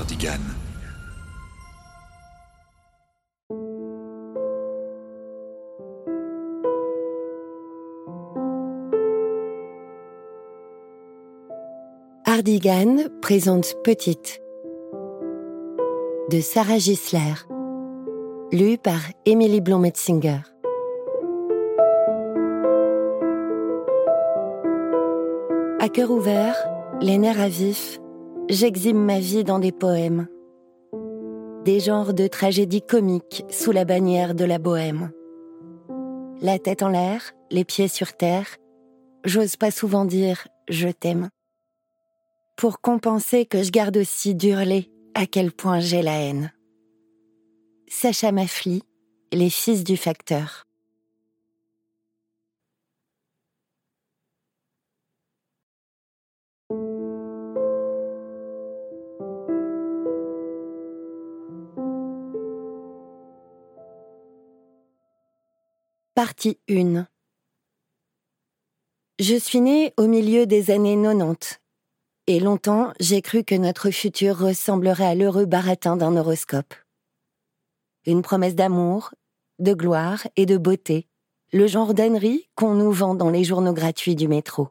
Cardigan. Cardigan présente Petite de Sarah Gisler, lu par Émilie Blom-Metzinger. À cœur ouvert, les nerfs à vif, j'exhibe ma vie dans des poèmes. Des genres de tragédies comiques sous la bannière de la bohème. La tête en l'air, les pieds sur terre, j'ose pas souvent dire « je t'aime ». Pour compenser que je garde aussi d'hurler à quel point j'ai la haine. Sacha Mafli, Les fils du facteur. Partie 1. Je suis née au milieu des années 90. Et longtemps, j'ai cru que notre futur ressemblerait à l'heureux baratin d'un horoscope. Une promesse d'amour, de gloire et de beauté, le genre d'ânerie qu'on nous vend dans les journaux gratuits du métro.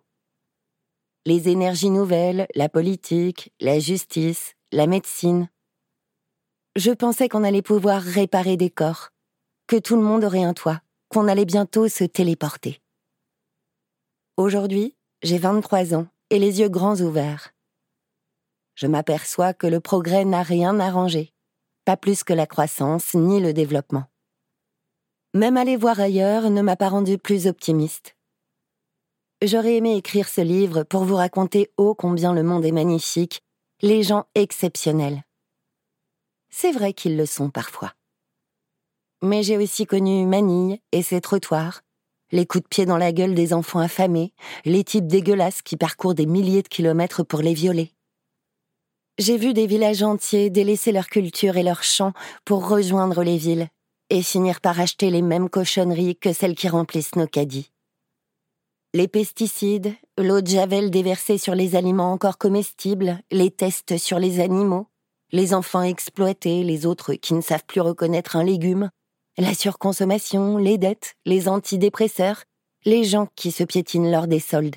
Les énergies nouvelles, la politique, la justice, la médecine. Je pensais qu'on allait pouvoir réparer des corps, que tout le monde aurait un toit, qu'on allait bientôt se téléporter. Aujourd'hui, j'ai 23 ans et les yeux grands ouverts. Je m'aperçois que le progrès n'a rien arrangé, pas plus que la croissance ni le développement. Même aller voir ailleurs ne m'a pas rendu plus optimiste. J'aurais aimé écrire ce livre pour vous raconter ô combien le monde est magnifique, les gens exceptionnels. C'est vrai qu'ils le sont parfois. Mais j'ai aussi connu Manille et ses trottoirs, les coups de pied dans la gueule des enfants affamés, les types dégueulasses qui parcourent des milliers de kilomètres pour les violer. J'ai vu des villages entiers délaisser leur culture et leurs chants pour rejoindre les villes et finir par acheter les mêmes cochonneries que celles qui remplissent nos caddies. Les pesticides, l'eau de javel déversée sur les aliments encore comestibles, les tests sur les animaux, les enfants exploités, les autres qui ne savent plus reconnaître un légume, la surconsommation, les dettes, les antidépresseurs, les gens qui se piétinent lors des soldes.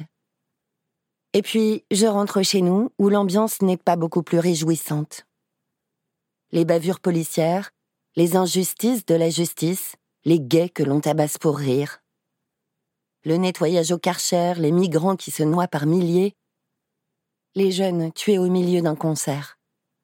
Et puis, je rentre chez nous où l'ambiance n'est pas beaucoup plus réjouissante. Les bavures policières, les injustices de la justice, les gays que l'on tabasse pour rire. Le nettoyage au Karcher, les migrants qui se noient par milliers, les jeunes tués au milieu d'un concert.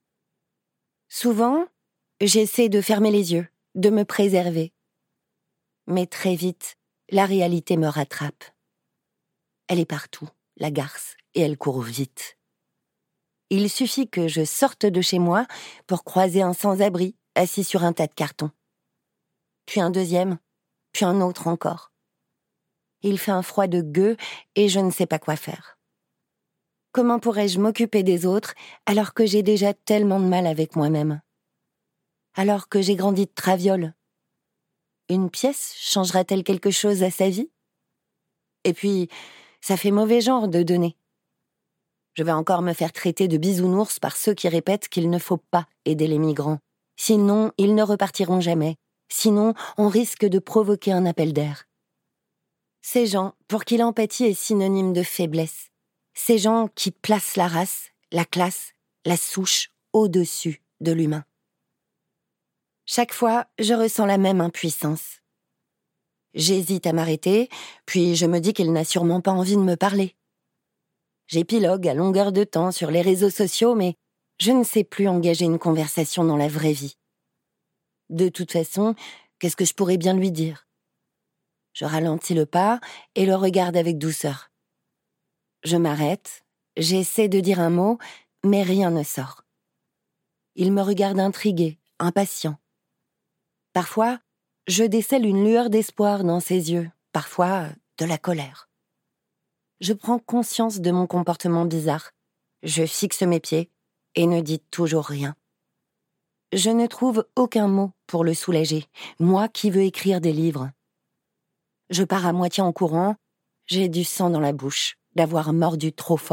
Souvent, j'essaie de fermer les yeux, de me préserver. Mais très vite, la réalité me rattrape. Elle est partout, la garce, et elle court vite. Il suffit que je sorte de chez moi pour croiser un sans-abri assis sur un tas de cartons. Puis un deuxième, puis un autre encore. Il fait un froid de gueux et je ne sais pas quoi faire. Comment pourrais-je m'occuper des autres alors que j'ai déjà tellement de mal avec moi-même ? Alors que j'ai grandi de traviole ? Une pièce changera-t-elle quelque chose à sa vie ? Et puis, ça fait mauvais genre de donner. Je vais encore me faire traiter de bisounours par ceux qui répètent qu'il ne faut pas aider les migrants. Sinon, ils ne repartiront jamais. Sinon, on risque de provoquer un appel d'air. Ces gens pour qui l'empathie est synonyme de faiblesse. Ces gens qui placent la race, la classe, la souche au-dessus de l'humain. Chaque fois, je ressens la même impuissance. J'hésite à m'arrêter, puis je me dis qu'il n'a sûrement pas envie de me parler. J'épilogue à longueur de temps sur les réseaux sociaux, mais je ne sais plus engager une conversation dans la vraie vie. De toute façon, qu'est-ce que je pourrais bien lui dire ? Je ralentis le pas et le regarde avec douceur. Je m'arrête, j'essaie de dire un mot, mais rien ne sort. Il me regarde intrigué, impatient. Parfois, je décèle une lueur d'espoir dans ses yeux, parfois de la colère. Je prends conscience de mon comportement bizarre. Je fixe mes pieds et ne dis toujours rien. Je ne trouve aucun mot pour le soulager, moi qui veux écrire des livres. Je pars à moitié en courant, j'ai du sang dans la bouche, d'avoir mordu trop fort.